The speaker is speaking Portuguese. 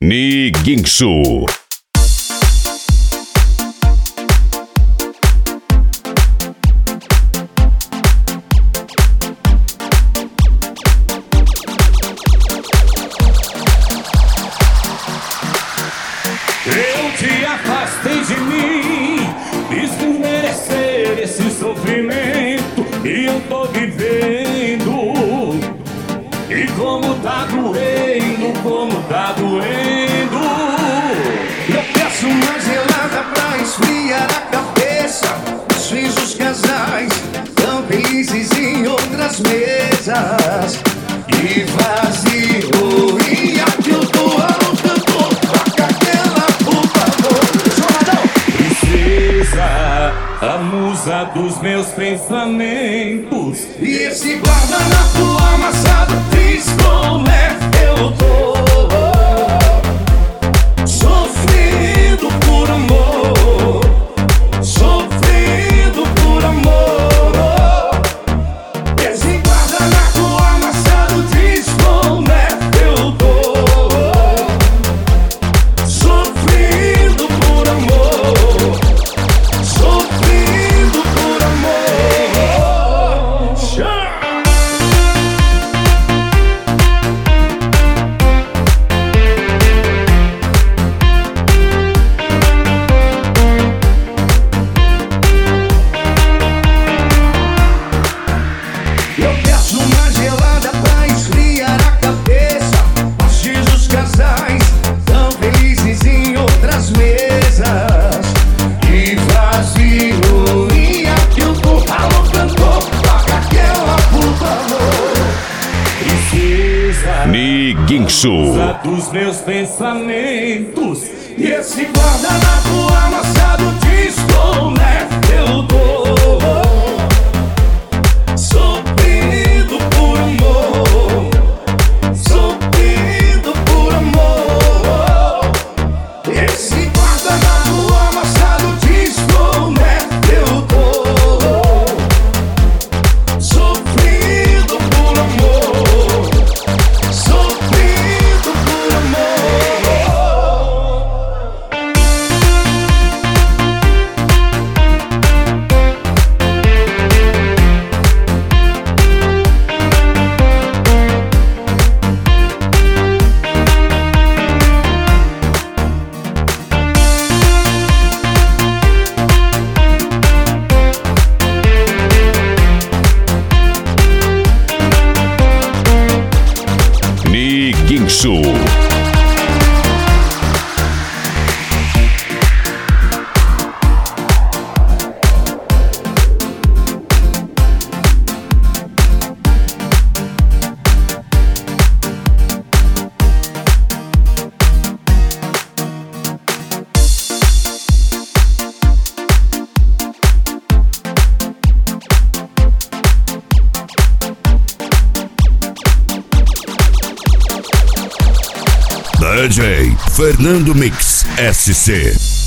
Niguinho. Eu te afastei de mim, fiz por merecer esse sofrimento, e eu tô vivendo. E como tá doendo, como tá doendo. Eu peço uma gelada pra esfriar a cabeça. Os filhos dos casais tão felizes em outras mesas. E vazio, e aqui eu tô alutando. Toca aquela, por favor. Princesa, a musa dos meus pensamentos. E esse guardanapo amassado diz como é que eu tô. Sofrendo por amor, sofrendo por amor. Esse guardanapo amassado diz como é que eu tô. Sofrendo por amor, sofrendo por amor. Eu peço uma gelada pra esfriar a cabeça. Os dias os casais tão felizes em outras mesas. E vazio, e aqui eu tô. Alô, cantor, toca aquela, por favor. Princesa, Niguinho. musa dos meus pensamentos. E esse guardanapo amassado diz como é que eu tô. Sofrendo por amor, sofrendo por amor. Esse guardanapo amassado diz como é que eu tô. Sofrendo por amor, sofrendo por amor. Niguinho. DJ Fernando Mix SC.